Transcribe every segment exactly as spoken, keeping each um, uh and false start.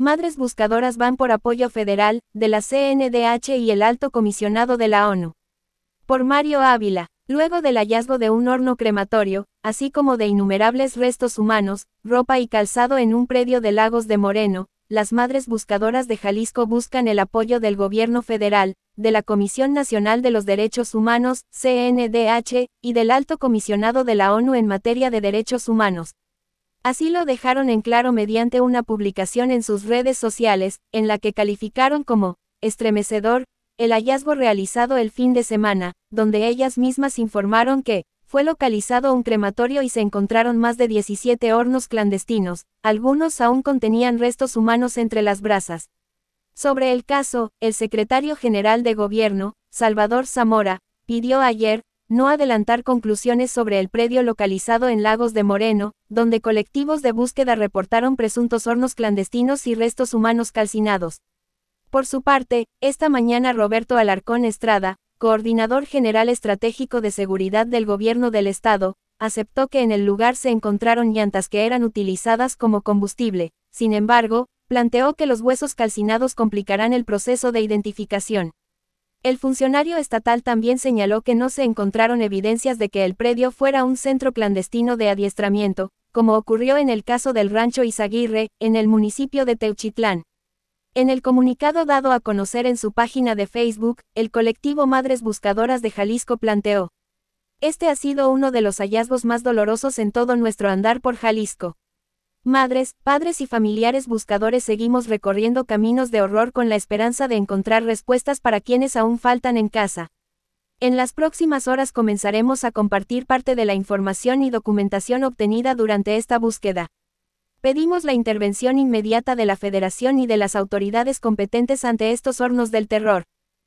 Madres buscadoras van por apoyo federal, de la C N D H y el Alto Comisionado de la ONU. Por Mario Ávila. Luego del hallazgo de un horno crematorio, así como de innumerables restos humanos, ropa y calzado en un predio de Lagos de Moreno, las Madres Buscadoras de Jalisco buscan el apoyo del gobierno federal, de la Comisión Nacional de los Derechos Humanos, C N D H, y del Alto Comisionado de la ONU en materia de derechos humanos. Así lo dejaron en claro mediante una publicación en sus redes sociales, en la que calificaron como estremecedor el hallazgo realizado el fin de semana, donde ellas mismas informaron que fue localizado un crematorio y se encontraron más de diecisiete hornos clandestinos, algunos aún contenían restos humanos entre las brasas. Sobre el caso, el secretario general de Gobierno, Salvador Zamora, pidió ayer no adelantar conclusiones sobre el predio localizado en Lagos de Moreno, donde colectivos de búsqueda reportaron presuntos hornos clandestinos y restos humanos calcinados. Por su parte, esta mañana Roberto Alarcón Estrada, coordinador general estratégico de seguridad del gobierno del estado, aceptó que en el lugar se encontraron llantas que eran utilizadas como combustible. Sin embargo, planteó que los huesos calcinados complicarán el proceso de identificación. El funcionario estatal también señaló que no se encontraron evidencias de que el predio fuera un centro clandestino de adiestramiento, como ocurrió en el caso del Rancho Izaguirre, en el municipio de Teuchitlán. En el comunicado dado a conocer en su página de Facebook, el colectivo Madres Buscadoras de Jalisco planteó: "Este ha sido uno de los hallazgos más dolorosos en todo nuestro andar por Jalisco. Madres, padres y familiares buscadores seguimos recorriendo caminos de horror con la esperanza de encontrar respuestas para quienes aún faltan en casa. En las próximas horas comenzaremos a compartir parte de la información y documentación obtenida durante esta búsqueda. Pedimos la intervención inmediata de la Federación y de las autoridades competentes ante estos hornos del terror.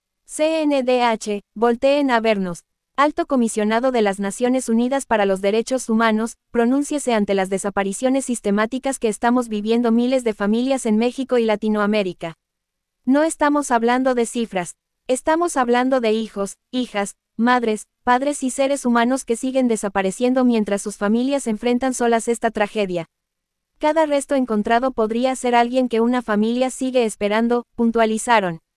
C N D H, volteen a vernos. Alto Comisionado de las Naciones Unidas para los Derechos Humanos, pronúnciese ante las desapariciones sistemáticas que estamos viviendo miles de familias en México y Latinoamérica. No estamos hablando de cifras. Estamos hablando de hijos, hijas, madres, padres y seres humanos que siguen desapareciendo mientras sus familias enfrentan solas esta tragedia. Cada resto encontrado podría ser alguien que una familia sigue esperando", puntualizaron.